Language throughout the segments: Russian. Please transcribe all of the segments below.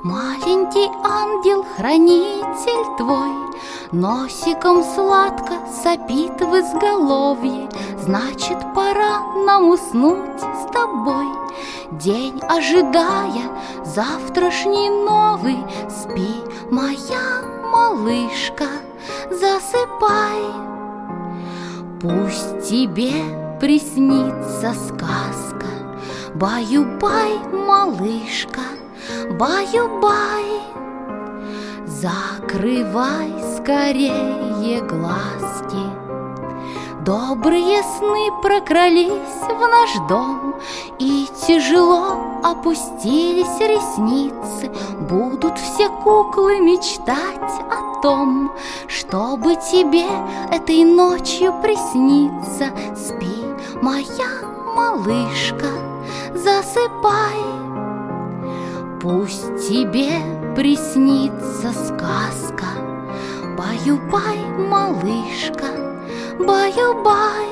Маленький ангел-хранитель твой носиком сладко сопит в изголовье. Значит, пора нам уснуть с тобой, день ожидая завтрашний новый. Спи, моя малышка, засыпай. Пусть тебе приснится сказка. Баю-бай, малышка, баю-бай. Закрывай скорее глазки. Добрые сны прокрались в наш дом, и тяжело опустились ресницы. Будут все куклы мечтать о том, чтобы тебе этой ночью присниться. Спи, моя малышка, засыпай. Пусть тебе приснится сказка. Баю-бай, малышка, баю-бай.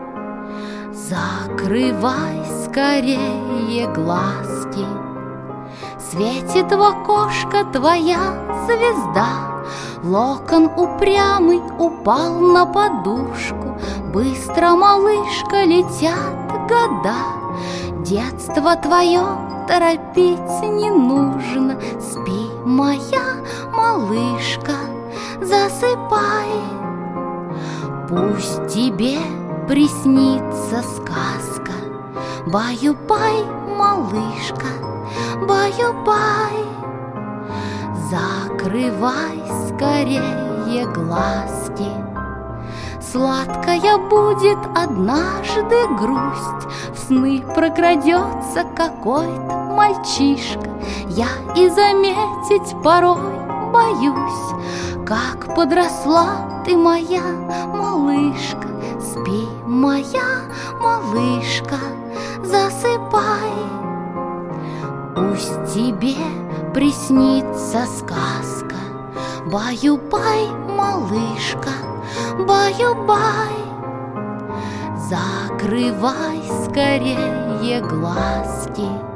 Закрывай скорее глазки. Светит в окошко твоя звезда. Локон упрямый упал на подушку. Быстро, малышка, летят года. Детство твое торопить не нужно. Спи, моя малышка, засыпай. Пусть тебе приснится сказка. Баю-бай, малышка, баю-бай. Закрывай скорее глазки. Сладкая будет однажды грусть. В сны прокрадется какой-то мальчишка. Я и заметить порой боюсь, как подросла ты, моя малышка. Спи, моя малышка, засыпай. Пусть тебе приснится сказка. Баю-бай, малышка, баю-бай. Закрывай скорее глазки.